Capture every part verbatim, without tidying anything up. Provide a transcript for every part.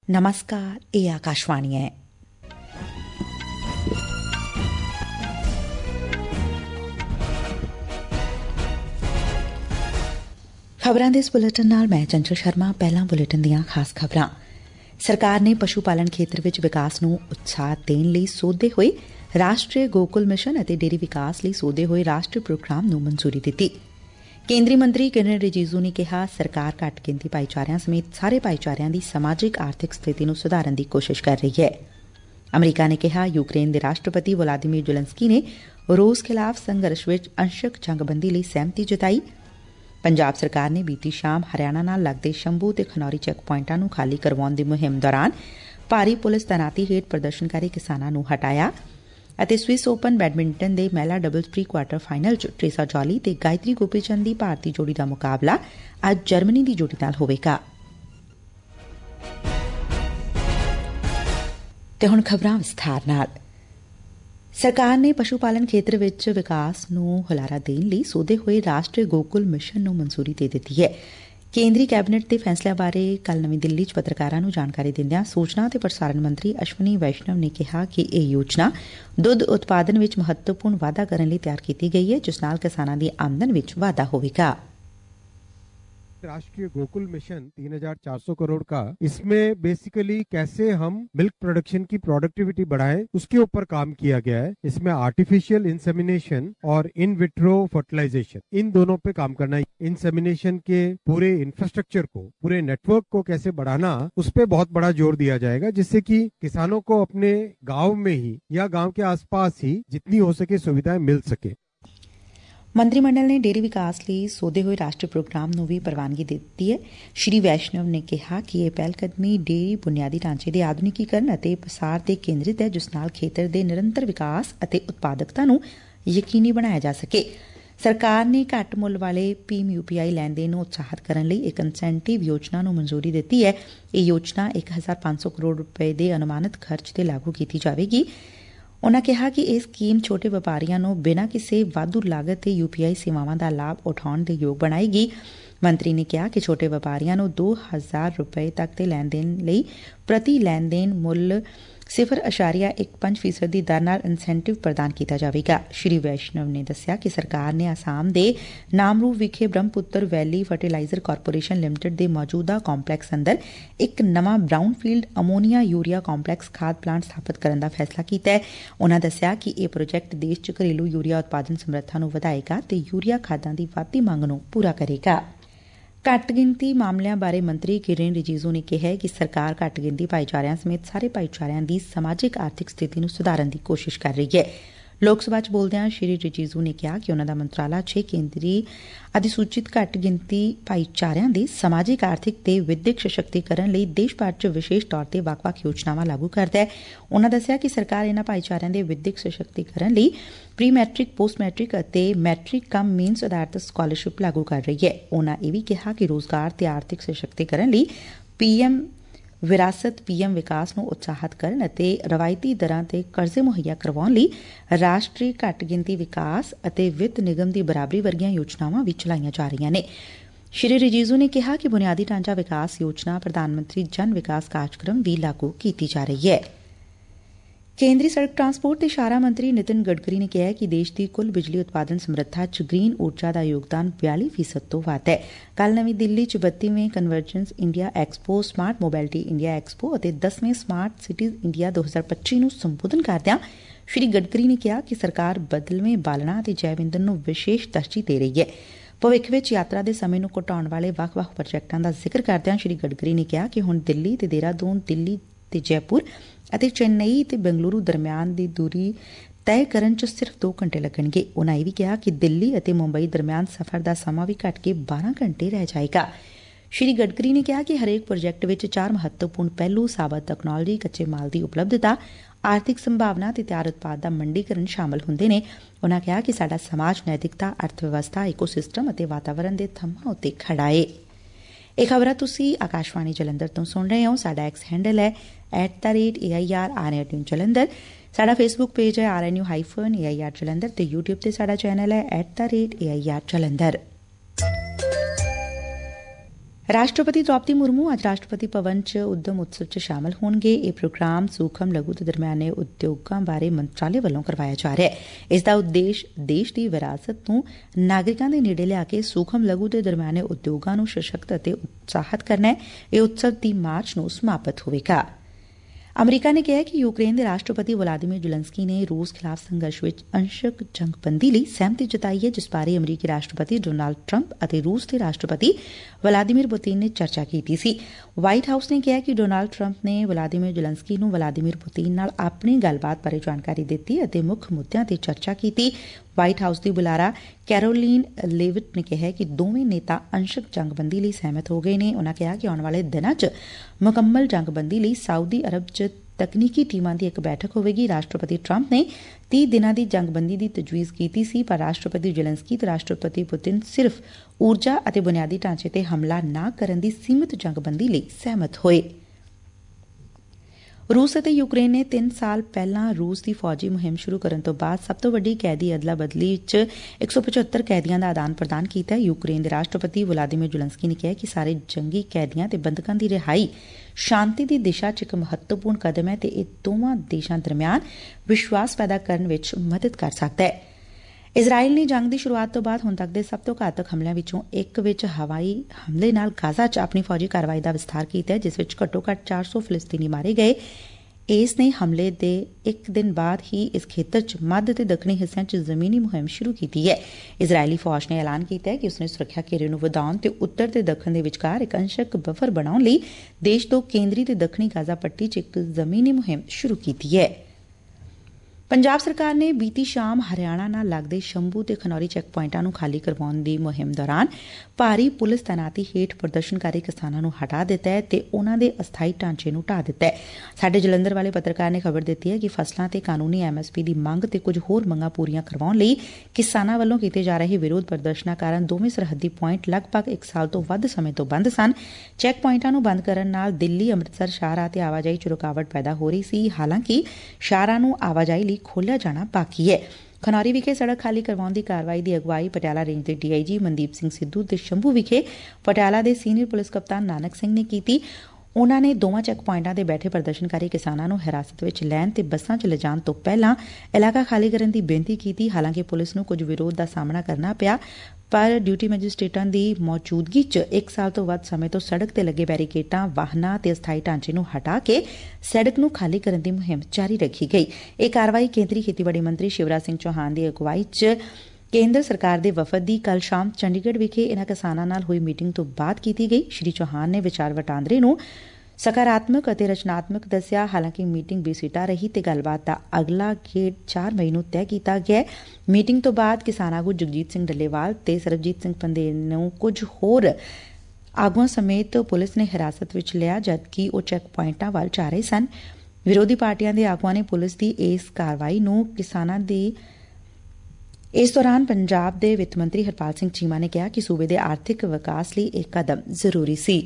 ਨਮਸਕਾਰ, ਇਹ ਆਕਾਸ਼ਵਾਣੀ ਹੈ। ਖਬਰਾਂ ਦੇ ਇਸ ਬੁਲੇਟਿਨ ਨਾਲ ਮੈਂ ਚੰਚਲ ਸ਼ਰਮਾ। ਪਹਿਲਾਂ ਬੁਲੇਟਿਨ ਦੀਆਂ ਖਾਸ ਖਬਰਾਂ। ਸਰਕਾਰ ਨੇ ਪਸ਼ੂ ਪਾਲਣ ਖੇਤਰ ਵਿੱਚ ਵਿਕਾਸ ਨੂੰ ਉਤਸ਼ਾਹ ਦੇਣ ਲਈ ਸੋਧੇ ਹੋਏ ਰਾਸ਼ਟਰੀ ਗੋਕੁਲ ਮਿਸ਼ਨ ਅਤੇ ਡੇਅਰੀ ਵਿਕਾਸ ਲਈ ਸੋਧੇ ਹੋਏ ਰਾਸ਼ਟਰੀ ਪ੍ਰੋਗਰਾਮ ਨੂੰ ਮਨਜ਼ੂਰੀ ਦਿੱਤੀ। ਕੇਂਦਰੀ ਮੰਤਰੀ ਕਿਰਨ ਰਿਜੀਜੂ ਨੇ ਕਿਹਾ, ਸਰਕਾਰ ਘੱਟ ਗਿਣਤੀ ਭਾਈਚਾਰਿਆਂ ਸਮੇਤ ਸਾਰੇ ਭਾਈਚਾਰਿਆਂ ਦੀ ਸਮਾਜਿਕ ਆਰਥਿਕ ਸਥਿਤੀ ਨੂੰ ਸੁਧਾਰਨ ਦੀ ਕੋਸ਼ਿਸ਼ ਕਰ ਰਹੀ ਹੈ। ਅਮਰੀਕਾ ਨੇ ਕਿਹਾ, ਯੂਕਰੇਨ ਦੇ ਰਾਸ਼ਟਰਪਤੀ ਵਲਾਦੀਮੀਰ ਜ਼ੈਲੈਂਸਕੀ ਨੇ ਰੂਸ ਖਿਲਾਫ਼ ਸੰਘਰਸ਼ ਵਿੱਚ ਅੰਸ਼ਕ ਜੰਗਬੰਦੀ ਲਈ ਸਹਿਮਤੀ ਜਤਾਈ। ਪੰਜਾਬ ਸਰਕਾਰ ਨੇ ਬੀਤੀ ਸ਼ਾਮ ਹਰਿਆਣਾ ਨਾਲ ਲੱਗਦੇ ਸ਼ੰਭੂ ਤੇ ਖਨੌਰੀ ਚੈੱਕ ਪੁਆਇੰਟਾਂ ਨੂੰ ਖਾਲੀ ਕਰਵਾਉਣ ਦੀ ਮੁਹਿੰਮ ਦੌਰਾਨ ਭਾਰੀ ਪੁਲਿਸ ਤੈਨਾਤੀ ਹੇਠ ਪ੍ਰਦਰਸ਼ਨਕਾਰੀ ਕਿਸਾਨਾਂ ਨੂੰ ਹਟਾਇਆ ਅਤੇ ਸਵਿਸ ਓਪਨ ਬੈਡਮਿੰਟਨ ਦੇ ਮਹਿਲਾ ਡਬਲਜ਼ ਪ੍ਰੀ ਕੁਆਰਟਰ ਫਾਈਨਲ ਚ ਟ੍ਰੇਸਾ ਜੌਲੀ ਤੇ ਗਾਇਤਰੀ ਗੋਪੀਚੰਦ ਦੀ ਭਾਰਤੀ ਜੋੜੀ ਦਾ ਮੁਕਾਬਲਾ ਅੱਜ ਜਰਮਨੀ ਦੀ ਜੋੜੀ ਨਾਲ ਹੋਵੇਗਾ। ਤੇ ਹੁਣ ਖਬਰਾਂ ਵਿਸਥਾਰ ਨਾਲ। ਸਰਕਾਰ ਨੇ ਪਸ਼ੂ ਪਾਲਣ ਖੇਤਰ ਵਿੱਚ ਵਿਕਾਸ ਨੂੰ ਹੁਲਾਰਾ ਦੇਣ ਲਈ ਸੋਧੇ ਹੋਏ ਰਾਸ਼ਟਰੀ ਗੋਕੁਲ ਮਿਸ਼ਨ ਨੂੰ ਮਨਜ਼ੂਰੀ ਦੇ ਦਿੱਤੀ ਹੈ। ਕੇਂਦਰੀ ਕੈਬਨਿਟ ਦੇ ਫੈਸਲਿਆਂ ਬਾਰੇ ਕੱਲ੍ਹ ਨਵੀਂ ਦਿੱਲੀ ਚ ਪੱਤਰਕਾਰਾਂ ਨੂੰ ਜਾਣਕਾਰੀ ਦਿੰਦਿਆਂ ਸੂਚਨਾ ਤੇ ਪ੍ਰਸਾਰਣ ਮੰਤਰੀ ਅਸ਼ਵਨੀ ਵੈਸ਼ਨਵ ਨੇ ਕਿਹਾ ਕਿ ਇਹ ਯੋਜਨਾ ਦੁੱਧ ਉਤਪਾਦਨ ਵਿੱਚ ਮਹੱਤਵਪੂਰਨ ਵਾਧਾ ਕਰਨ ਲਈ ਤਿਆਰ ਕੀਤੀ ਗਈ ਹੈ, ਜਿਸ ਨਾਲ ਕਿਸਾਨਾਂ ਦੀ ਆਮਦਨ ਵਿੱਚ ਵਾਧਾ ਹੋਵੇਗਾ। राष्ट्रीय गोकुल मिशन तीन हजार चार सौ करोड़ का, इसमें बेसिकली कैसे हम मिल्क प्रोडक्शन की प्रोडक्टिविटी बढ़ाएं उसके ऊपर काम किया गया है। इसमें आर्टिफिशियल इंसेमिनेशन और इन विट्रो फर्टिलाइजेशन, इन दोनों पे काम करना है। इंसेमिनेशन के पूरे इंफ्रास्ट्रक्चर को, पूरे नेटवर्क को कैसे बढ़ाना, उस पे बहुत बड़ा जोर दिया जाएगा, जिससे कि किसानों को अपने गाँव में ही या गाँव के आसपास ही जितनी हो सके सुविधाएं मिल सके। ਮੰਤਰੀ ਮੰਡਲ ਨੇ ਡੇਅਰੀ ਵਿਕਾਸ ਲਈ ਸੋਧੇ ਹੋਏ ਰਾਸ਼ਟਰੀ ਪ੍ਰੋਗਰਾਮ ਨੂੰ ਵੀ ਪ੍ਰਵਾਨਗੀ ਦੇ ਦਿੱਤੀ ਹੈ। ਸ਼੍ਰੀ ਵੈਸ਼ਨਵ ਨੇ ਕਿਹਾ ਕਿ ਇਹ ਪਹਿਲਕਦਮੀ ਡੇਅਰੀ ਬੁਨਿਆਦੀ ਢਾਂਚੇ ਦੇ ਆਧੁਨਿਕੀਕਰਨ ਅਤੇ ਪਸਾਰ ਤੇ ਕੇਂਦਰਿਤ ਹੈ, ਜਿਸ ਨਾਲ ਖੇਤਰ ਦੇ ਨਿਰੰਤਰ ਵਿਕਾਸ ਅਤੇ ਉਤਪਾਦਕਤਾ ਨੂੰ ਯਕੀਨੀ ਬਣਾਇਆ ਜਾ ਸਕੇ। ਸਰਕਾਰ ਨੇ ਘੱਟ ਮੁੱਲ ਵਾਲੇ ਭੀਮ ਯੂ ਪੀ ਆਈ ਲੈਣ ਦੇਣ ਨੂੰ ਉਤਸ਼ਾਹਿਤ ਕਰਨ ਲਈ ਇੱਕ ਇਨਸੈਂਟਿਵ ਯੋਜਨਾ ਨੂੰ ਮਨਜ਼ੂਰੀ ਦਿੱਤੀ ਹੈ। ਇਹ ਯੋਜਨਾ ਇੱਕ ਹਜ਼ਾਰ ਪੰਜ ਸੌ ਕਰੋੜ ਰੁਪਏ ਦੇ ਅਨੁਮਾਨਿਤ ਖਰਚ ਤੇ ਲਾਗੂ ਕੀਤੀ ਜਾਵੇਗੀ। ਉਨਾਂ ਕਿਹਾ ਕਿ ਇਹ ਸਕੀਮ ਛੋਟੇ ਵਪਾਰੀਆਂ ਨੂੰ ਬਿਨਾਂ ਕਿਸੇ ਵਾਧੂ ਲਾਗਤ ਤੇ ਯੂ ਪੀ ਆਈ ਸੇਵਾਵਾਂ ਦਾ ਲਾਭ ਉਠਾਉਣ ਦੇ ਯੋਗ ਬਣਾਏਗੀ। ਮੰਤਰੀ ਨੇ ਕਿਹਾ ਕਿ ਛੋਟੇ ਵਪਾਰੀਆਂ ਨੂੰ ਦੋ ਹਜ਼ਾਰ ਰੁਪਏ ਤੱਕ ਦੇ ਲੈਣ ਦੇਣ ਲਈ ਪ੍ਰਤੀ ਲੈਣ ਦੇਣ ਮੁੱਲ ਸਿਫਰ ਅਸ਼ਾਰੀਆ ਇੱਕ ਪੰਜ ਫੀਸਦ ਦੀ ਦਰ ਨਾਲ ਇਨਸੈਂਟਿਵ ਪ੍ਰਦਾਨ ਕੀਤਾ ਜਾਵੇਗਾ। ਸ਼੍ਰੀ ਵੈਸ਼ਨਵ ਨੇ ਦੱਸਿਆ ਕਿ ਸਰਕਾਰ ਨੇ ਆਸਾਮ ਦੇ ਨਾਮਰੂਪ ਵਿਖੇ Brahmaputra Valley Fertilizer Corporation Limited ਦੇ ਮੌਜੂਦਾ ਕੰਪਲੈਕਸ ਅੰਦਰ ਇੱਕ ਨਵਾਂ ਬਰਾਊਨਫੀਲਡ ਅਮੋਨੀਆ ਯੂਰੀਆ ਕੰਪਲੈਕਸ ਖਾਦ ਪਲਾਂਟ ਸਥਾਪਿਤ ਕਰਨ ਦਾ ਫੈਸਲਾ ਕੀਤਾ ਹੈ। ਉਨਾਂ ਦੱਸਿਆ ਕਿ ਇਹ ਪ੍ਰੋਜੈਕਟ ਦੇਸ਼ ਚ ਘਰੇਲੂ ਯੂਰੀਆ ਉਤਪਾਦਨ ਸਮਰੱਥਾ ਨੂੰ ਵਧਾਏਗਾ ਤੇ ਯੂਰੀਆ ਖਾਦਾਂ ਦੀ ਵੱਧਦੀ ਮੰਗ ਨੂੰ ਪੂਰਾ ਕਰੇਗਾ। ਘੱਟ ਗਿਣਤੀ ਮਾਮਲਿਆਂ ਬਾਰੇ ਮੰਤਰੀ ਕਿਰਨ ਰਿਜੀਜੂ ਨੇ ਕਿਹਾ ਕਿ ਸਰਕਾਰ ਘੱਟ ਗਿਣਤੀ ਭਾਈਚਾਰਿਆਂ ਸਮੇਤ ਸਾਰੇ ਭਾਈਚਾਰਿਆਂ ਦੀ ਸਮਾਜਿਕ ਆਰਥਿਕ ਸਥਿਤੀ ਨੂੰ ਸੁਧਾਰਨ ਦੀ ਕੋਸ਼ਿਸ਼ ਕਰ ਰਹੀ ਹੈ। ਲੋਕ ਸਭਾ ਚ ਬੋਲਦਿਆਂ ਸ਼੍ਰੀ ਰਿਜੀਜੂ ਨੇ ਕਿਹਾ ਕਿ ਉਨਾਂ ਦਾ ਮੰਤਰਾਲਾ ਛੇ ਕੇਂਦਰੀ ਅਧਿਸੂਚਿਤ ਘੱਟ ਗਿਣਤੀ ਭਾਈਚਾਰਿਆਂ ਦੀ ਸਮਾਜਿਕ ਆਰਥਿਕ ਤੇ ਵਿਦਿਅਕ ਸਸ਼ਕਤੀਕਰਨ ਲਈ ਦੇਸ਼ ਭਰ ਚ ਵਿਸ਼ੇਸ਼ ਤੌਰ ਤੇ ਵੱਖ-ਵੱਖ ਯੋਜਨਾਵਾਂ ਲਾਗੂ ਕਰਦਾ ਹੈ। ਉਨਾਂ ਦੱਸਿਆ ਕਿ ਸਰਕਾਰ ਇਨਾਂ ਭਾਈਚਾਰਿਆਂ ਦੇ ਵਿਦਿਅਕ ਸਸ਼ਕਤੀਕਰਨ ਲਈ ਪ੍ਰੀ ਮੈਟ੍ਰਿਕ, ਪੋਸਟ ਮੈਟ੍ਰਿਕ ਅਤੇ ਮੈਟ੍ਰਿਕ ਕਮ ਮੀਨਸ ਆਧਾਰਿਤ ਸਕਾਲਰਸ਼ਿਪ ਲਾਗੂ ਕਰ ਰਹੀ ਹੈ। ਉਨਾਂ ਇਹ ਵੀ ਕਿਹਾ ਕਿ ਰੋਜ਼ਗਾਰ ਤੇ ਆਰਥਿਕ ਸਸ਼ਕਤੀਕਰਨ ਲਈ ਪੀ ਐਮ ਵਿਰਾਸਤ ਪੀ ਐਮ ਵਿਕਾਸ ਨੂੰ ਉਤਸ਼ਾਹਿਤ ਕਰਨ ਅਤੇ ਰਵਾਇਤੀ ਦਰਾਂ ਤੇ ਕਰਜ਼ੇ ਮੁਹੱਈਆ ਕਰਵਾਉਣ ਲਈ ਰਾਸ਼ਟਰੀ ਘੱਟ ਗਿਣਤੀ ਵਿਕਾਸ ਅਤੇ ਵਿੱਤ ਨਿਗਮ ਦੀ ਬਰਾਬਰੀ ਵਰਗੀਆਂ ਯੋਜਨਾਵਾਂ ਵੀ ਚਲਾਈਆਂ ਜਾ ਰਹੀਆਂ ਨੇ। ਸ਼੍ਰੀ ਰਿਜੀਜੂ ਨੇ ਕਿਹਾ ਕਿ ਬੁਨਿਆਦੀ ਢਾਂਚਾ ਵਿਕਾਸ ਯੋਜਨਾ, ਪ੍ਰਧਾਨ ਮੰਤਰੀ ਜਨ ਵਿਕਾਸ ਕਾਰਜਕ੍ਰਮ ਵੀ ਲਾਗੂ ਕੀਤੀ ਜਾ ਰਹੀ ਹੈ। ਕੇਂਦਰੀ ਸੜਕ ਟਰਾਂਸਪੋਰਟ ਤੇ ਸ਼ਾਹਰਾ ਮੰਤਰੀ ਨਿਤਿਨ ਗਡਕਰੀ ਨੇ ਕਿਹਾ ਕਿ ਦੇਸ਼ ਦੀ ਕੁੱਲ ਬਿਜਲੀ ਉਤਪਾਦਨ ਸਮਰੱਥਾ ਚ ਗ੍ਰੀਨ ਊਰਜਾ ਦਾ ਯੋਗਦਾਨ ਬਿਆਲੀ ਫੀਸਦ ਤੋਂ ਵੱਧ ਹੈ। ਕੱਲ੍ਹ ਨਵੀਂ ਦਿੱਲੀ ਚ ਬੱਤੀਵੇਂ Convergence India Expo, Smart Mobility India Expo ਅਤੇ ਦਸਵੇਂ ਸਮਾਰਟ ਸਿਟੀਜ਼ ਇੰਡੀਆ ਦੋ ਹਜ਼ਾਰ ਪੱਚੀ ਨੂੰ ਸੰਬੋਧਨ ਕਰਦਿਆਂ ਸ਼੍ਰੀ ਗਡਕਰੀ ਨੇ ਕਿਹਾ ਕਿ ਸਰਕਾਰ ਬਦਲਵੇਂ ਬਾਲਣਾ ਅਤੇ ਜੈਵ ਇੰਧਨ ਨੂੰ ਵਿਸ਼ੇਸ਼ ਤਰਜੀਹ ਦੇ ਰਹੀ ਹੈ। ਭਵਿੱਖ ਵਿੱਚ ਯਾਤਰਾ ਦੇ ਸਮੇਂ ਨੂੰ ਘਟਾਉਣ ਵਾਲੇ ਵੱਖ-ਵੱਖ ਪ੍ਰੋਜੈਕਟਾਂ ਦਾ ਜ਼ਿਕਰ ਕਰਦਿਆਂ ਸ਼੍ਰੀ ਗਡਕਰੀ ਨੇ ਕਿਹਾ ਕਿ ਹੁਣ ਦਿੱਲੀ ਤੇ ਦੇਹਰਾਦੂਨ, ਦਿੱਲੀ ਤੇ ਜੈਪੁਰ ਅਤੇ ਚੇਨਈ ਤੇ ਬੰਗਲੁਰੂ ਦਰਮਿਆਨ ਦੀ ਦੂਰੀ ਤੈਅ ਕਰਨ ਚ ਸਿਰਫ ਦੋ ਘੰਟੇ ਲੱਗਣਗੇ। ਉਨਾਂ ਇਹ ਵੀ ਕਿਹਾ ਕਿ ਦਿੱਲੀ ਅਤੇ ਮੁੰਬਈ ਦਰਮਿਆਨ ਸਫ਼ਰ ਦਾ ਸਮਾਂ ਵੀ ਘੱਟ ਕੇ ਬਾਰਾਂ ਘੰਟੇ ਰਹਿ ਜਾਏਗਾ। ਸ਼੍ਰੀ ਗਡਕਰੀ ਨੇ ਕਿਹਾ ਕਿ ਹਰੇਕ ਪ੍ਰੋਜੈਕਟ ਵਿੱਚ ਚਾਰ ਮਹੱਤਵਪੂਰਨ ਪਹਿਲੂ ਸਾਬਤ ਤਕਨਾਲੋਜੀ, ਕੱਚੇ ਮਾਲ ਦੀ ਉਪਲਬਧਤਾ, ਆਰਥਿਕ ਸੰਭਾਵਨਾ ਤੇ ਤਿਆਰ ਉਤਪਾਦ ਦਾ ਮੰਡੀਕਰਨ ਸ਼ਾਮਲ ਹੁੰਦੇ ਨੇ। ਉਨਾਂ ਕਿਹਾ ਕਿ ਸਾਡਾ ਸਮਾਜ ਨੈਤਿਕਤਾ, ਅਰਥ ਵਿਵਸਥਾ, ਇਕੋ ਸਿਸਟਮ ਅਤੇ ਵਾਤਾਵਰਨ ਦੇ ਥੰਮਾਂ ਉੱਤੇ ਖੜਾ ਏ। ਇਹ ਖਬਰਾਂ ਤੁਸੀਂ ਆਕਾਸ਼ਵਾਣੀ ਜਲੰਧਰ ਤੋਂ ਸੁਣ ਰਹੇ ਹੋ। ਸਾਡਾ ਐਕਸ ਹੈਂਡਲ ਹੈ at the rate A I R R N U Jalandhar. ਸਾਡਾ ਫੇਸਬੁੱਕ ਪੇਜ ਹੈ R N U hyphen A I R Jalandhar ਤੇ ਯੂਟਿਊਬ ਤੇ ਸਾਡਾ ਚੈਨਲ ਹੈ at the rate A I R Jalandhar. ਰਾਸ਼ਟਰਪਤੀ ਦ੍ਰੌਪਦੀ ਮੁਰਮੂ ਅੱਜ ਰਾਸ਼ਟਰਪਤੀ ਭਵਨ ਚ ਉਦਮ ਉਤਸਵ ਚ ਸ਼ਾਮਲ ਹੋਣਗੇ। ਇਹ ਪ੍ਰੋਗਰਾਮ ਸੂਖਮ, ਲਘੂ ਤੇ ਦਰਮਿਆਨੇ ਉਦਯੋਗਾਂ ਬਾਰੇ ਮੰਤਰਾਲੇ ਵੱਲੋਂ ਕਰਵਾਇਆ ਜਾ ਰਿਹਾ ਹੈ। ਇਸ ਦਾ ਉਦੇਸ਼ ਦੇਸ਼ ਦੀ ਵਿਰਾਸਤ ਨੂੰ ਨਾਗਰਿਕਾਂ ਦੇ ਨੇੜੇ ਲਿਆ ਕੇ ਸੂਖਮ, ਲਘੂ ਤੇ ਦਰਮਿਆਨੇ ਉਦਯੋਗਾਂ ਨੂੰ ਸਸ਼ਕਤ ਅਤੇ ਉਤਸ਼ਾਹਿਤ ਕਰਨਾ ਹੈ। ਇਹ ਉਤਸਵ ਤੀਹ ਮਾਰਚ ਨੂੰ ਸਮਾਪਤ ਹੋਵੇਗਾ। ਅਮਰੀਕਾ ਨੇ ਕਿਹਾ ਕਿ ਯੂਕਰੇਨ ਦੇ ਰਾਸ਼ਟਰਪਤੀ ਵਲਾਦੀਮੀਰ ਜ਼ੈਲੈਂਸਕੀ ਨੇ ਰੂਸ ਖਿਲਾਫ਼ ਸੰਘਰਸ਼ ਵਿੱਚ ਅੰਸ਼ਕ ਜੰਗਬੰਦੀ ਲਈ ਸਹਿਮਤੀ ਜਤਾਈ ਹੈ, ਜਿਸ ਬਾਰੇ ਅਮਰੀਕੀ ਰਾਸ਼ਟਰਪਤੀ ਡੋਨਾਲਡ ਟਰੰਪ ਅਤੇ ਰੂਸ ਦੇ ਰਾਸ਼ਟਰਪਤੀ ਵਲਾਦੀਮੀਰ ਪੁਤਿਨ ਨੇ ਚਰਚਾ ਕੀਤੀ ਸੀ। ਵਾਈਟ ਹਾਊਸ ਨੇ ਕਿਹਾ ਕਿ ਡੋਨਾਲਡ ਟਰੰਪ ਨੇ ਵਲਾਦੀਮੀਰ ਜ਼ੈਲੈਂਸਕੀ ਨੂੰ ਵਲਾਦੀਮੀਰ ਪੁਤਿਨ ਨਾਲ ਆਪਣੀ ਗੱਲਬਾਤ ਬਾਰੇ ਜਾਣਕਾਰੀ ਦਿੱਤੀ ਅਤੇ ਮੁੱਖ ਮੁੱਦਿਆਂ ਤੇ ਚਰਚਾ ਕੀਤੀ। ਵਾਈਟ ਹਾਊਸ ਦੀ ਬੁਲਾਰਾ ਕੈਰੋਲੀਨ ਲੇਵਿਟ ਨੇ ਕਿਹਾ ਕਿ ਦੋਵੇਂ ਨੇਤਾ ਅੰਸ਼ਕ ਜੰਗਬੰਦੀ ਲਈ ਸਹਿਮਤ ਹੋ ਗਏ ਨੇ। ਉਨੂਾਂ ਕਿਹਾ ਕਿ ਆਉਣ ਵਾਲੇ ਦਿਨਾਂ ਚ ਮੁਕੰਮਲ ਜੰਗਬੰਦੀ ਲਈ ਸਾਊਦੀ ਅਰਬ ਚ ਤਕਨੀਕੀ ਟੀਮਾਂ ਦੀ ਇੱਕ ਬੈਠਕ ਹੋਵੇਗੀ। ਰਾਸ਼ਟਰਪਤੀ ਟਰੰਪ ਨੇ ਤੀਹ ਦਿਨਾਂ ਦੀ ਜੰਗਬੰਦੀ ਦੀ ਤਜਵੀਜ਼ ਕੀਤੀ ਸੀ, ਪਰ ਰਾਸ਼ਟਰਪਤੀ ਜ਼ੈਲੈਂਸਕੀ ਤੇ ਰਾਸ਼ਟਰਪਤੀ ਪੁਤਿਨ ਸਿਰਫ ਊਰਜਾ ਅਤੇ ਬੁਨਿਆਦੀ ਢਾਂਚੇ ਤੇ ਹਮਲਾ ਨਾ ਕਰਨ ਦੀ ਸੀਮਿਤ ਜੰਗਬੰਦੀ ਲਈ ਸਹਿਮਤ ਹੋਏ। ਰੂਸ ਅਤੇ ਯੂਕਰੇਨ ਨੇ ਤਿੰਨ ਸਾਲ ਪਹਿਲਾਂ ਰੂਸ ਦੀ ਫੌਜੀ ਮੁਹਿੰਮ ਸ਼ੁਰੂ ਕਰਨ ਤੋਂ ਬਾਅਦ ਸਭ ਤੋਂ ਵੱਡੀ ਕੈਦੀ ਅਦਲਾ ਬਦਲੀ ਚ ਇੱਕ ਸੌ ਪਚੱਤਰ ਕੈਦੀਆਂ ਦਾ ਆਦਾਨ ਪ੍ਰਦਾਨ ਕੀਤਾ ਹੈ। ਯੂਕਰੇਨ ਦੇ ਰਾਸ਼ਟਰਪਤੀ ਵਲਾਦੀਮੀਰ ਜ਼ੈਲੈਂਸਕੀ ਨੇ ਕਿਹਾ ਕਿ ਸਾਰੇ ਜੰਗੀ ਕੈਦੀਆਂ ਤੇ ਬੰਦਕਾਂ ਦੀ ਰਿਹਾਈ ਸ਼ਾਂਤੀ ਦੀ ਦਿਸ਼ਾ ਚ ਇੱਕ ਮਹੱਤਵਪੂਰਨ ਕਦਮ ਹੈ ਤੇ ਇਹ ਦੋਵਾਂ ਦੇਸ਼ਾਂ ਦਰਮਿਆਨ ਵਿਸ਼ਵਾਸ ਪੈਦਾ ਕਰਨ ਵਿੱਚ ਮਦਦ ਕਰ ਸਕਦਾ ਹੈ। ਇਜ਼ਰਾਈਲ ਨੇ ਜੰਗ ਦੀ ਸ਼ੁਰੂਆਤ ਤੋਂ ਬਾਅਦ ਹੁਣ ਤੱਕ ਦੇ ਸਭ ਤੋਂ ਘਾਤਕ ਹਮਲਿਆਂ ਵਿੱਚੋਂ ਇੱਕ ਵਿੱਚ ਹਵਾਈ ਹਮਲੇ ਨਾਲ ਗਾਜ਼ਾ ਚ ਆਪਣੀ ਫੌਜੀ ਕਾਰਵਾਈ ਦਾ ਵਿਸਥਾਰ ਕੀਤਾ ਹੈ, ਜਿਸ ਵਿੱਚ ਘੱਟੋ ਘੱਟ ਚਾਰ ਸੌ ਫਿਲਸਤੀਨੀ ਮਾਰੇ ਗਏ। ਇਸ ਨੇ ਹਮਲੇ ਦੇ ਇੱਕ ਦਿਨ ਬਾਅਦ ਹੀ ਇਸ ਖੇਤਰ ਚ ਮੱਧ ਤੇ ਦੱਖਣੀ ਹਿੱਸਿਆਂ ਚ ਜ਼ਮੀਨੀ ਮੁਹਿੰਮ ਸ਼ੁਰੂ ਕੀਤੀ ਹੈ। ਇਜ਼ਰਾਈਲੀ ਫੌਜ ਨੇ ਐਲਾਨ ਕੀਤਾ ਹੈ ਕਿ ਉਸਨੇ ਸੁਰੱਖਿਆ ਘੇਰੇ ਨੂੰ ਵਧਾਉਣ ਤੇ ਉੱਤਰ ਤੇ ਦੱਖਣ ਦੇ ਵਿਚਕਾਰ ਇੱਕ ਅੰਸ਼ਕ ਬਫਰ ਬਣਾਉਣ ਲਈ ਦੇਸ਼ ਤੋਂ ਕੇਂਦਰੀ ਤੇ ਦੱਖਣੀ ਗਾਜ਼ਾ ਪੱਟੀ ਚ ਇੱਕ ਜ਼ਮੀਨੀ ਮੁਹਿੰਮ ਸ਼ੁਰੂ ਕੀਤੀ ਹੈ। ਪੰਜਾਬ ਸਰਕਾਰ ਨੇ ਬੀਤੀ ਸ਼ਾਮ ਹਰਿਆਣਾ ਨਾਲ ਲੱਗਦੇ ਸ਼ੰਭੂ ਤੇ ਖਨੌਰੀ ਚੈੱਕ ਪੁਆਇੰਟਾਂ ਨੂੰ ਖਾਲੀ ਕਰਵਾਉਣ ਦੀ ਮੁਹਿੰਮ ਦੌਰਾਨ ਭਾਰੀ ਪੁਲਿਸ ਤੈਨਾਤੀ ਹੇਠ ਪ੍ਰਦਰਸ਼ਨਕਾਰੀ ਕਿਸਾਨਾਂ ਨੂੰ ਹਟਾ ਦਿੱਤਾ ਹੈ ਤੇ ਉਨੂਾਂ ਦੇ ਅਸਥਾਈ ਢਾਂਚੇ ਨੂੰ ਢਾਹ ਦਿੱਤਾ ਹੈ। ਸਾਡੇ ਜਲੰਧਰ ਵਾਲੇ ਪੱਤਰਕਾਰ ਨੇ ਖਬਰ ਦਿੱਤੀ ਹੈ ਕਿ ਫਸਲਾਂ ਤੇ ਕਾਨੂੰਨੀ ਐਮ ਐਸ ਪੀ ਦੀ ਮੰਗ ਤੇ ਕੁਝ ਹੋਰ ਮੰਗਾਂ ਪੂਰੀਆਂ ਕਰਵਾਉਣ ਲਈ ਕਿਸਾਨਾਂ ਵੱਲੋਂ ਕੀਤੇ ਜਾ ਰਹੇ ਵਿਰੋਧ ਪ੍ਰਦਰਸ਼ਨਾਂ ਕਾਰਨ ਦੋਵੇਂ ਸਰਹੱਦੀ ਪੁਆਇੰਟ ਲਗਭਗ ਇੱਕ ਸਾਲ ਤੋਂ ਵੱਧ ਸਮੇਂ ਤੋਂ ਬੰਦ ਸਨ। ਚੈੱਕ ਪੁਆਇੰਟਾਂ ਨੂੰ ਬੰਦ ਕਰਨ ਨਾਲ ਦਿੱਲੀ ਅੰਮ੍ਰਿਤਸਰ ਸ਼ਾਹਰਾਹ ਤੇ ਆਵਾਜਾਈ ਚ ਰੁਕਾਵਟ ਪੈਦਾ ਹੋ ਰਹੀ ਸੀ। ਹਾਲਾਂਕਿ ਸ਼ਾਹਰਾਹ ਨੂੰ ਆਵਾਜਾਈ ਲਈ ਖੋਲ੍ਹਿਆ ਜਾਣਾ ਬਾਕੀ ਹੈ। ਖਨੌਰੀ ਵਿਖੇ ਸੜਕ ਖਾਲੀ ਕਰਵਾਉਣ ਦੀ ਕਾਰਵਾਈ ਦੀ ਅਗਵਾਈ ਪਟਿਆਲਾ ਰੇਂਜ ਦੇ D I G Mandeep Singh Sidhu ਤੇ ਸ਼ੰਭੂ ਵਿਖੇ ਪਟਿਆਲਾ ਦੇ ਸੀਨੀਅਰ ਪੁਲਿਸ ਕਪਤਾਨ ਨਾਨਕ ਸਿੰਘ ਨੇ ਕੀਤੀ। ਉਨੂਾਂ ਨੇ ਦੋਵਾਂ ਚੈੱਕ ਪੁਆਇੰਟਾਂ ਤੇ ਬੈਠੇ ਪ੍ਰਦਰਸ਼ਨਕਾਰੀ ਕਿਸਾਨਾਂ ਨੂੰ ਹਿਰਾਸਤ ਵਿੱਚ ਲੈਣ ਤੇ ਬੱਸਾਂ ਚ ਲਿਜਾਣ ਤੋਂ ਪਹਿਲਾਂ ਇਲਾਕਾ ਖਾਲੀ ਕਰਨ ਦੀ ਬੇਨਤੀ ਕੀਤੀ। ਹਾਲਾਂਕਿ ਪੁਲਿਸ ਨੂੰ ਕੁਝ ਵਿਰੋਧ ਦਾ ਸਾਹਮਣਾ ਕਰਨਾ ਪਿਆ, ਪਰ ਡਿਊਟੀ ਮੈਜਿਸਟ੍ਰੇਟਾਂ ਦੀ ਮੌਜੂਦਗੀ ਚ ਇੱਕ ਸਾਲ ਤੋਂ ਵੱਧ ਸਮੇਂ ਤੋਂ ਸੜਕ ਤੇ ਲੱਗੇ ਬੈਰੀਕੇਡਾਂ, ਵਾਹਨਾਂ ਤੇ ਅਸਥਾਈ ਢਾਂਚੇ ਨੂੰ ਹਟਾ ਕੇ ਸੜਕ ਨੂੰ ਖਾਲੀ ਕਰਨ ਦੀ ਮੁਹਿੰਮ ਜਾਰੀ ਰੱਖੀ ਗਈ। ਇਹ ਕਾਰਵਾਈ ਕੇਂਦਰੀ ਖੇਤੀਬਾੜੀ ਮੰਤਰੀ ਸ਼ਿਵਰਾਜ ਸਿੰਘ ਚੌਹਾਨ ਦੀ ਅਗਵਾਈ ਚ ਕੇਂਦਰ ਸਰਕਾਰ ਦੇ ਵਫਦ ਦੀ ਕੱਲ ਸ਼ਾਮ ਚੰਡੀਗੜ੍ਹ ਵਿਖੇ ਇਨ੍ਹਾਂ ਕਿਸਾਨਾਂ ਨਾਲ ਹੋਈ ਮੀਟਿੰਗ ਤੋਂ ਬਾਅਦ ਕੀਤੀ ਗਈ। ਸ਼੍ਰੀ ਚੌਹਾਨ ਨੇ ਵਿਚਾਰ ਵਟਾਂਦਰੇ ਨੂੰ ਸਕਾਰਾਤਮਕ ਅਤੇ ਰਚਨਾਤਮਕ ਦੱਸਿਆ। ਹਾਲਾਂਕਿ ਮੀਟਿੰਗ ਬੇਸਿੱਟਾ ਰਹੀ ਤੇ ਗੱਲਬਾਤ ਦਾ ਅਗਲਾ ਗੇੜ ਚਾਰ ਮਈ ਨੂੰ ਤੈਅ ਕੀਤਾ ਗਿਆ। ਮੀਟਿੰਗ ਤੋਂ ਬਾਅਦ ਕਿਸਾਨ ਆਗੂ ਜਗਜੀਤ ਸਿੰਘ ਡੱਲੇਵਾਲ ਤੇ ਸਰਬਜੀਤ ਸਿੰਘ ਪੰਦੇਰ ਨੂੰ ਕੁਝ ਹੋਰ ਆਗੂਆਂ ਸਮੇਤ ਪੁਲਿਸ ਨੇ ਹਿਰਾਸਤ ਵਿੱਚ ਲਿਆ, ਜਦਕਿ ਉਹ ਚੈੱਕ ਪੁਆਇੰਟਾਂ ਵੱਲ ਜਾ ਰਹੇ ਸਨ। ਵਿਰੋਧੀ ਪਾਰਟੀਆਂ ਦੇ ਆਗੂਆਂ ਨੇ ਪੁਲਿਸ ਦੀ ਇਸ ਕਾਰਵਾਈ ਨੂੰ ਕਿਸਾਨਾਂ ਦੀ ਇਸ ਦੌਰਾਨ ਪੰਜਾਬ ਦੇ ਵਿੱਤ ਮੰਤਰੀ ਹਰਪਾਲ ਸਿੰਘ ਚੀਮਾ ਨੇ ਕਿਹਾ ਕਿ ਸੂਬੇ ਦੇ ਆਰਥਿਕ ਵਿਕਾਸ ਲਈ ਇਹ ਕਦਮ ਜ਼ਰੂਰੀ ਸੀ।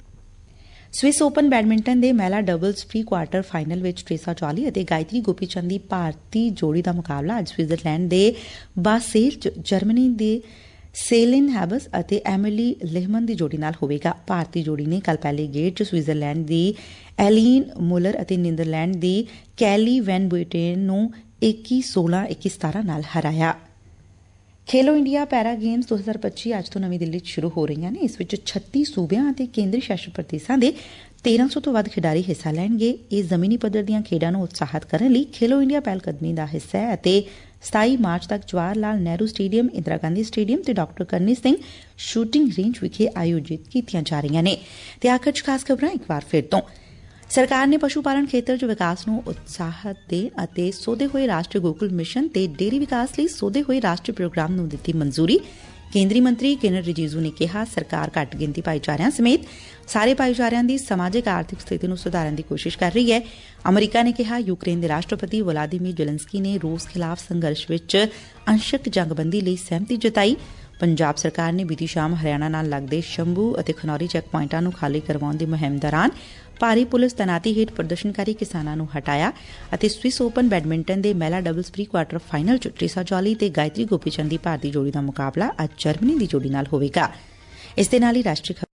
ਸਵਿਸ ਓਪਨ ਬੈਡਮਿੰਟਨ ਦੇ ਮਹਿਲਾ ਡਬਲਜ਼ ਪ੍ਰੀ ਕੁਆਰਟਰ ਫਾਈਨਲ ਵਿੱਚ ਟ੍ਰੇਸਾ ਚੌਲੀ ਅਤੇ ਗਾਇਤਰੀ ਗੋਪੀਚੰਦ ਦੀ ਭਾਰਤੀ ਜੋੜੀ ਦਾ ਮੁਕਾਬਲਾ ਅੱਜ ਸਵਿਟਜ਼ਰਲੈਂਡ ਦੇ ਬਾਸੇਲ ਚ ਜਰਮਨੀ ਦੇ ਸੇਲਿਨ ਹੈਬਸ ਅਤੇ ਐਮਿਲੀ ਲਹਿਮਨ ਦੀ ਜੋੜੀ ਨਾਲ ਹੋਵੇਗਾ। ਭਾਰਤੀ ਜੋੜੀ ਨੇ ਕੱਲ ਪਹਿਲੇ ਗੇੜ ਚ ਸਵਿਟਜ਼ਰਲੈਂਡ ਦੀ ਐਲੀਨ ਮੁਲਰ ਅਤੇ ਨੀਦਰਲੈਂਡ ਦੀ ਕੈਲੀ ਵੈਨ ਬੁਇਟੇਨ ਨੂੰ ਇੱਕੀ ਸੋਲਾਂ ਇੱਕੀ ਸਤਾਰਾਂ ਨਾਲ ਹਰਾਇਆ। ਖੇਲੋ ਇੰਡੀਆ ਪੈਰਾ ਗੇਮਸ ਦੋ ਹਜ਼ਾਰ ਪੱਚੀ ਅੱਜ ਤੋਂ ਨਵੀਂ ਦਿੱਲੀ ਚ ਸ਼ੁਰੂ ਹੋ ਰਹੀਆਂ ਨੇ। ਇਸ ਵਿੱਚ ਛੱਤੀ ਸੂਬਿਆਂ ਅਤੇ ਕੇਂਦਰੀ ਸ਼ਾਸਤ ਪ੍ਰਦੇਸ਼ਾਂ ਦੇ ਤੇਰਾਂ ਸੌ ਤੋਂ ਵੱਧ ਖਿਡਾਰੀ ਹਿੱਸਾ ਲੈਣਗੇ। ਇਹ ਜ਼ਮੀਨੀ ਪੱਧਰ ਦੀਆਂ ਖੇਡਾਂ ਨੂੰ ਉਤਸ਼ਾਹਿਤ ਕਰਨ ਲਈ ਖੇਲੋ ਇੰਡੀਆ ਪਹਿਲਕਦਮੀ ਦਾ ਹਿੱਸਾ ਹੈ ਅਤੇ ਸਤਾਈ ਮਾਰਚ ਤੱਕ Jawaharlal Nehru stadium, Indira Gandhi stadium ਤੇ doctor Karni Singh shooting range ਵਿਖੇ ਆਯੋਜਿਤ ਕੀਤੀਆਂ ਜਾ ਰਹੀਆਂ ਨੇ। ਤੇ ਆਖਰ ਚ ਖਾਸ ਖਬਰਾਂ ਇੱਕ ਵਾਰ ਫਿਰ ਤੋਂ। ਸਰਕਾਰ ਨੇ ਪਸ਼ੂ ਪਾਲਣ ਖੇਤਰ ਚ ਵਿਕਾਸ ਨੂੰ ਉਤਸ਼ਾਹਤ ਦੇਣ ਅਤੇ ਸੋਧੇ ਹੋਏ ਰਾਸ਼ਟਰੀ ਗੋਕੁਲ ਮਿਸ਼ਨ ਤੇ ਡੇਅਰੀ ਵਿਕਾਸ ਲਈ ਸੋਧੇ ਹੋਏ ਰਾਸ਼ਟਰੀ ਪ੍ਰੋਗਰਾਮ ਨੂੰ ਦਿੱਤੀ ਮਨਜ਼ੂਰੀ। ਕੇਂਦਰੀ ਮੰਤਰੀ ਕਿਰਨ ਰਿਜੀਜੂ ਨੇ ਕਿਹਾ ਸਰਕਾਰ ਘੱਟ ਗਿਣਤੀ ਭਾਈਚਾਰਿਆਂ ਸਮੇਤ ਸਾਰੇ ਭਾਈਚਾਰਿਆਂ ਦੀ ਸਮਾਜਿਕ ਆਰਥਿਕ ਸਥਿਤੀ ਨੂੰ ਸੁਧਾਰਨ ਦੀ ਕੋਸ਼ਿਸ਼ ਕਰ ਰਹੀ ਹੈ। ਅਮਰੀਕਾ ਨੇ ਕਿਹਾ ਯੂਕਰੇਨ ਦੇ ਰਾਸ਼ਟਰਪਤੀ ਵਲਾਦੀਮੀਰ ਜ਼ੈਲੈਂਸਕੀ ਨੇ ਰੂਸ ਖਿਲਾਫ਼ ਸੰਘਰਸ਼ ਵਿੱਚ ਅੰਸ਼ਕ ਜੰਗਬੰਦੀ ਲਈ ਸਹਿਮਤੀ ਜਤਾਈ। ਪੰਜਾਬ ਸਰਕਾਰ ਨੇ ਬੀਤੀ ਸ਼ਾਮ ਹਰਿਆਣਾ ਨਾਲ ਲੱਗਦੇ ਸ਼ੰਭੂ ਅਤੇ ਖਨੌਰੀ ਚੈੱਕ ਪੁਆਇੰਟਾਂ ਨੂੰ ਖਾਲੀ ਕਰਵਾਉਣ ਦੀ ਮੁਹਿੰਮ ਦੌਰਾਨ ਭਾਰੀ ਪੁਲਿਸ ਤੈਨਾਤੀ ਹੇਠ ਪ੍ਰਦਰਸ਼ਨਕਾਰੀ ਕਿਸਾਨਾਂ ਨੂੰ ਹਟਾਇਆ ਅਤੇ ਸਵਿਸ ਓਪਨ ਬੈਡਮਿੰਟਨ ਦੇ ਮਹਿਲਾ ਡਬਲਜ਼ ਪ੍ਰੀ ਕੁਆਰਟਰ ਫਾਈਨਲ ਚ ਟ੍ਰੇਸਾ ਚੌਲੀ ਤੇ ਗਾਇਤਰੀ ਗੋਪੀਚੰਦ ਦੀ ਭਾਰਤੀ ਜੋੜੀ ਦਾ ਮੁਕਾਬਲਾ ਅੱਜ ਜਰਮਨੀ ਦੀ ਜੋੜੀ ਨਾਲ ਹੋਵੇਗਾ। ਇਸ ਦੇ ਨਾਲ ਹੀ ਰਾਸ਼ਟਰੀ